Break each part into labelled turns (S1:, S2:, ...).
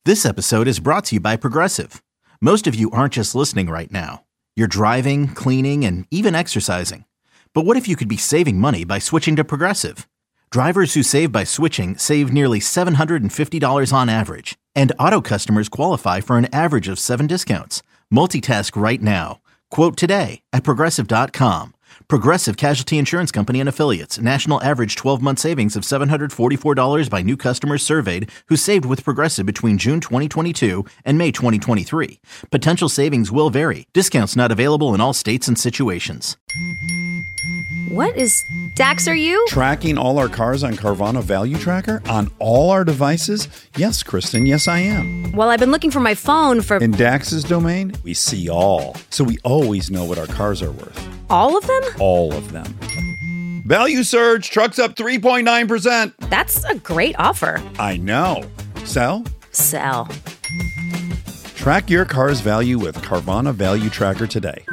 S1: This episode is brought to you by Progressive. Most of you aren't just listening right now. You're driving, cleaning, and even exercising. But what if you could be saving money by switching to Progressive? Drivers who save by switching save nearly $750 on average. And auto customers qualify for an average of 7 discounts. Multitask right now. Quote today at Progressive.com. Progressive Casualty Insurance Company and Affiliates. National average 12-month savings of $744 by new customers surveyed who saved with Progressive between June 2022 and May 2023. Potential savings will vary. Discounts not available in all states and situations.
S2: What is Dax, are you?
S3: Tracking all our cars on Carvana Value Tracker on all our devices? Yes, Kristen, yes, I am.
S2: Well, I've been looking for my phone for...
S3: In Dax's domain, we see all. So we always know what our cars are worth.
S2: All of them?
S3: All of them. Value surge, trucks up 3.9%.
S2: That's a great offer.
S3: I know. Sell?
S2: Sell.
S3: Track your car's value with Carvana Value Tracker today.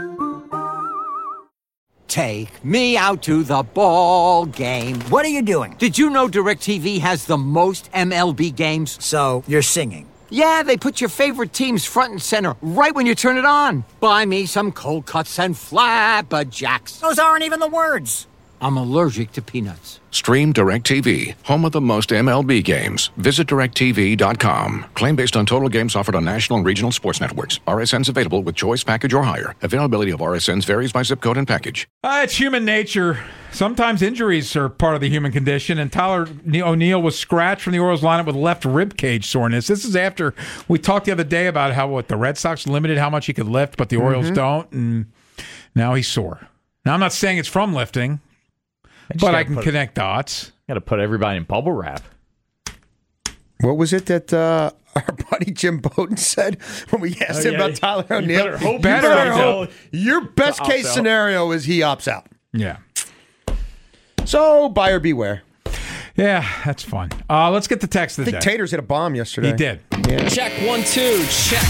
S4: Take me out to the ball game.
S5: What are you doing?
S4: Did you know DirecTV has the most MLB games?
S5: So, you're singing.
S4: Yeah, they put your favorite teams front and center right when you turn it on. Buy me some cold cuts and flapjacks.
S5: Those aren't even the words.
S4: I'm allergic to peanuts.
S6: Stream DirecTV, home of the most MLB games. Visit DirecTV.com. Claim based on total games offered on national and regional sports networks. RSNs available with choice package or higher. Availability of RSNs varies by zip code and package.
S7: It's human nature. Sometimes injuries are part of the human condition, and Tyler O'Neill was scratched from the Orioles lineup with left rib cage soreness. This is after we talked the other day about how the Red Sox limited how much he could lift, but the Orioles don't, and now he's sore. Now, I'm not saying it's from lifting, but I can connect dots.
S8: Got to put everybody in bubble wrap.
S9: What was it that our buddy Jim Bowden said when we asked him about Tyler O'Neill?
S7: You better hope.
S9: Your best case scenario is he opts out.
S7: Yeah.
S9: So, buyer beware.
S7: Yeah, that's fun. Let's get the text of the
S9: I think
S7: day.
S9: Taters hit a bomb yesterday.
S7: He did.
S9: Yeah.
S10: Check 1, 2, check.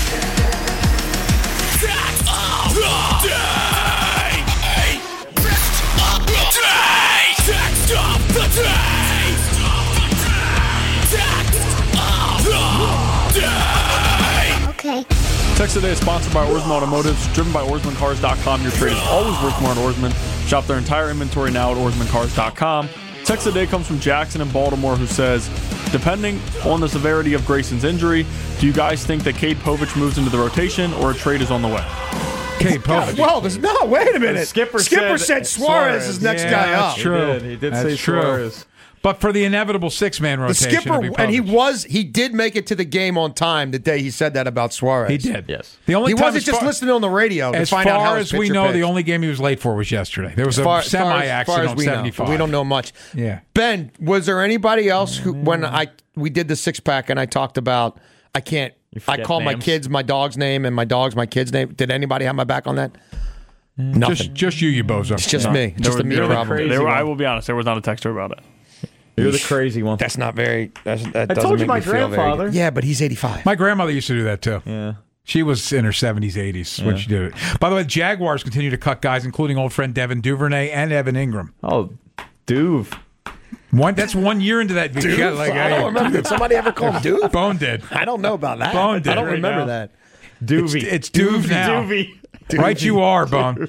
S11: Okay.
S12: Text today is sponsored by Oarsman Automotive, driven by OarsmanCars.com. Your trade is always worth more at Oarsman. Shop their entire inventory now at OarsmanCars.com. Text today comes from Jackson in Baltimore, who says, depending on the severity of Grayson's injury, do you guys think that Cade Povich moves into the rotation or a trade is on the way?
S7: Cade Povich.
S9: Well, no, wait a minute.
S8: Skipper
S9: said Suarez is next guy up.
S7: That's true.
S8: He did
S7: That's
S8: say
S7: true.
S8: Suarez.
S7: But for the inevitable 6-man
S9: The
S7: rotation,
S9: skipper,
S7: it'd be
S9: and
S7: Povich.
S9: he did make it to the game on time the day he said that about Suarez.
S7: He did.
S8: Yes.
S7: The only
S9: He
S7: time
S9: wasn't just listening on the radio to
S7: as
S9: find out how
S7: far
S9: his
S7: as we
S9: pitcher
S7: know,
S9: pitched.
S7: the only game he was late for was yesterday. There was
S9: As far
S7: a semi-accident on
S9: we know.
S7: 75.
S9: We don't know much.
S7: Yeah.
S9: Ben, was there anybody else who, when we did the 6-pack and I talked about, I called my
S8: names?
S9: kids my dog's name and my dog's my kid's name. Did anybody have my back on that? Nothing.
S7: Just you bozo.
S9: It's just me. Just a me problem.
S12: I will be honest, there was not a texter about it.
S8: You're the crazy one.
S9: That's not very. That
S8: I
S9: doesn't
S8: told you
S9: make
S8: my
S9: me feel very
S8: grandfather.
S9: good. Yeah, but he's 85.
S7: My grandmother used to do that too.
S8: Yeah.
S7: She was in her 70s, 80s when she did it. By the way, Jaguars continue to cut guys, including old friend Devin Duvernay and Evan Ingram.
S8: Oh, Duve.
S7: That's 1 year into that.
S9: Duve? I don't remember. Did somebody ever call him Duve?
S7: Bone did.
S9: I don't know about that.
S7: Bone did.
S9: I don't
S7: Right
S9: remember
S7: now.
S9: that.
S8: Duvey.
S7: It's Duve now.
S8: Duvey.
S7: Right you are, Bone.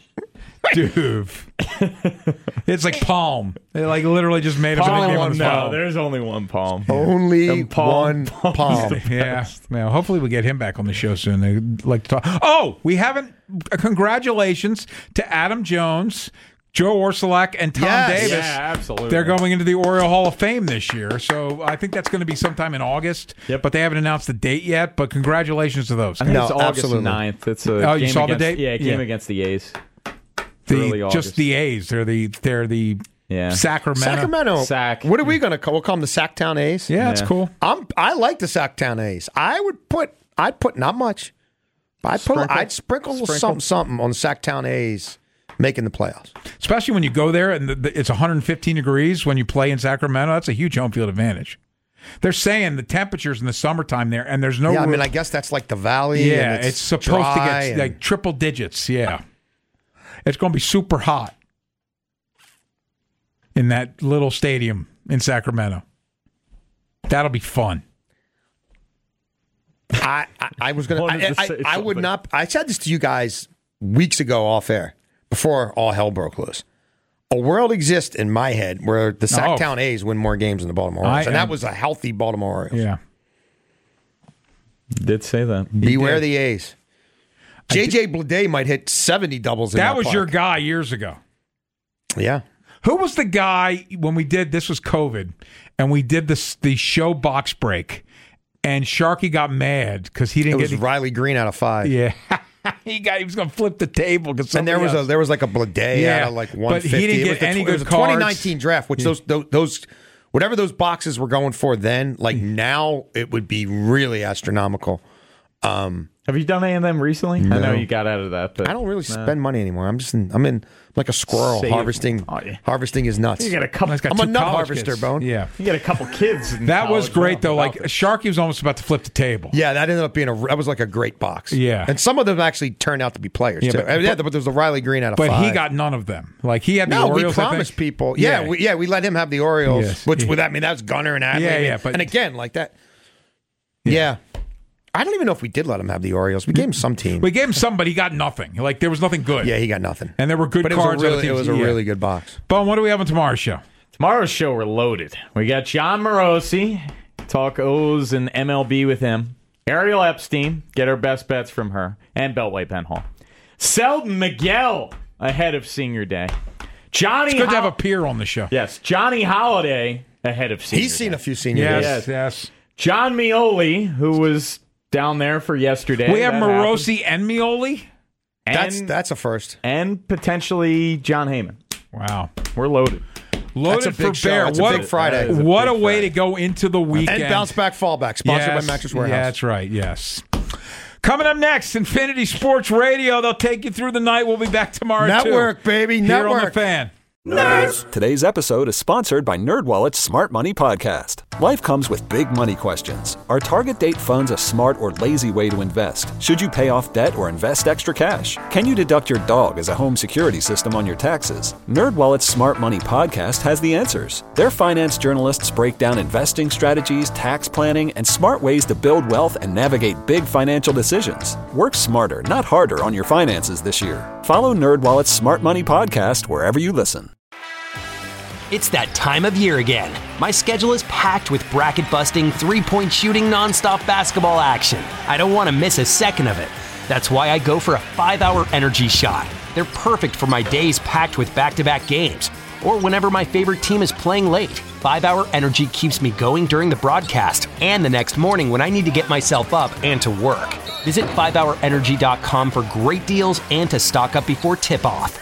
S7: Duve. It's like palm. They like literally just made up a name on the
S8: No,
S7: palm.
S8: there's only one palm.
S9: Only
S8: palm.
S9: one palm.
S7: Yeah. Well, hopefully we get him back on the show soon. They like to talk. Oh, we haven't. Congratulations to Adam Jones, Joe Orsulak, and Tom Davis.
S8: Yeah, absolutely.
S7: They're going into the Oriole Hall of Fame this year. So I think that's going to be sometime in August.
S8: Yep.
S7: But they haven't announced the date yet. But congratulations to those.
S8: I think
S9: No,
S8: it's August
S9: absolutely.
S8: 9th. It's a
S7: Oh, you
S8: game
S7: saw the
S8: against,
S7: date?
S8: Yeah, a game
S7: Yeah.
S8: against the A's. Early August.
S7: Just the A's. They're the
S8: Yeah.
S7: Sacramento.
S8: Sac.
S9: What are we going to call? We'll call them the Sacktown A's.
S7: Yeah, that's
S8: Yeah.
S7: cool.
S9: I like the Sacktown A's. I'd put not much. I'd sprinkle something on the Sacktown A's making the playoffs.
S7: Especially when you go there and it's 115 degrees when you play in Sacramento. That's a huge home field advantage. They're saying the temperatures in the summertime there, and there's no.
S9: Yeah, I mean, I guess that's like the valley.
S7: Yeah,
S9: and
S7: it's supposed to get
S9: and
S7: like triple digits. Yeah, it's going to be super hot in that little stadium in Sacramento. That'll be fun.
S9: I was going
S12: Wanted to say
S9: to. I would
S12: something.
S9: not. I said this to you guys weeks ago off air before all hell broke loose. A world exists in my head where the Sacktown A's win more games than the Baltimore Orioles, and that was a healthy Baltimore Orioles.
S7: Yeah,
S8: did say that.
S9: Beware the A's. J.J. Bleday might hit 70 doubles in
S7: that was
S9: park.
S7: your guy years ago.
S9: Yeah.
S7: Who was the guy when we did this? Was COVID, and we did the show box break, and Sharky got mad because he didn't
S9: It was Riley Green out of 5.
S7: Yeah. He was going to flip the table because
S9: and there was like a Bleday out of like 150.
S7: But he didn't get any good
S9: it was a
S7: cards.
S9: 2019 draft, which those whatever those boxes were going for then, like now it would be really astronomical.
S8: Have you done any of them recently?
S9: No.
S8: I know you got out of that, but
S9: I don't really spend money anymore. I'm in like a squirrel
S8: Save.
S9: harvesting.
S8: Oh, yeah.
S9: Harvesting is nuts.
S8: You got a couple.
S9: I'm a nut harvester, Bone.
S7: Yeah,
S8: You got a couple kids. in
S7: that was
S8: college.
S7: great though.
S8: Well,
S7: Like Sharky was almost about to flip the table.
S9: Yeah, that ended up being that was like a great box.
S7: Yeah.
S9: And some of them actually turned out to be players too.
S7: but
S9: But there was the Riley Green out of
S7: But
S9: 5.
S7: he got none of them. Like he had the
S9: No,
S7: Orioles.
S9: we
S7: I think.
S9: promised people. Yeah, we let him have the Orioles,
S7: Yes.
S9: which that was Gunnar and Adley.
S7: Yeah, but-
S9: and again, like that. Yeah. I don't even know if we did let him have the Orioles. We gave him some team.
S7: We gave him some, but he got nothing. Like there was nothing good.
S9: Yeah, he got nothing.
S7: And there were good
S9: But
S7: cards.
S9: it was a really good box.
S7: Bone, what do we have on tomorrow's show?
S8: Tomorrow's show, we're loaded. We got John Morosi, talk O's and MLB with him. Ariel Epstein, get our best bets from her. And Beltway Penhall. Selden Miguel, ahead of Senior Day. Johnny
S7: It's good to have a peer on the show.
S8: Yes, Johnny Holiday, ahead of Senior
S9: He's seen
S8: Day.
S9: a few Senior Days.
S7: Yes.
S8: John Mioli, who was down there for yesterday.
S7: We have
S8: That
S7: Morosi and Mioli.
S8: happened.
S9: That's a first.
S8: And potentially John Heyman.
S7: Wow.
S8: We're loaded.
S7: Loaded
S9: That's a big
S7: for Bear.
S9: show. It's a big Friday.
S8: That is
S7: What a
S8: big
S7: way
S8: Friday.
S7: to go into the weekend.
S9: And bounce back, fallback, sponsored by Mattress Warehouse.
S7: Yeah, that's right. Yes. Coming up next, Infinity Sports Radio. They'll take you through the night. We'll be back tomorrow.
S9: Network,
S7: too.
S9: baby,
S7: Here
S9: network.
S7: on the Fan.
S10: Today's episode is sponsored by NerdWallet's Smart Money Podcast. Life comes with big money questions. Are target date funds a smart or lazy way to invest? Should you pay off debt or invest extra cash? Can you deduct your dog as a home security system on your taxes? NerdWallet's Smart Money Podcast has the answers. Their finance journalists break down investing strategies, tax planning, and smart ways to build wealth and navigate big financial decisions. Work smarter, not harder on your finances this year. Follow NerdWallet's Smart Money Podcast wherever you listen.
S11: It's that time of year again. My schedule is packed with bracket-busting, three-point shooting, nonstop basketball action. I don't want to miss a second of it. That's why I go for a 5-hour energy shot. They're perfect for my days packed with back-to-back games, or whenever my favorite team is playing late. 5-hour energy keeps me going during the broadcast and the next morning when I need to get myself up and to work. Visit 5hourenergy.com for great deals and to stock up before tip-off.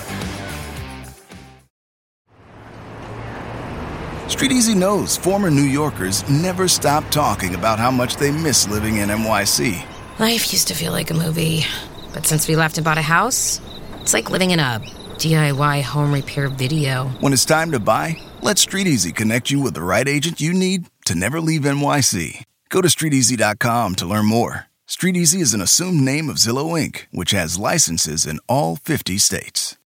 S13: StreetEasy knows former New Yorkers never stop talking about how much they miss living in NYC.
S2: Life used to feel like a movie, but since we left and bought a house, it's like living in a DIY home repair video.
S13: When it's time to buy, let StreetEasy connect you with the right agent you need to never leave NYC. Go to StreetEasy.com to learn more. StreetEasy is an assumed name of Zillow Inc., which has licenses in all 50 states.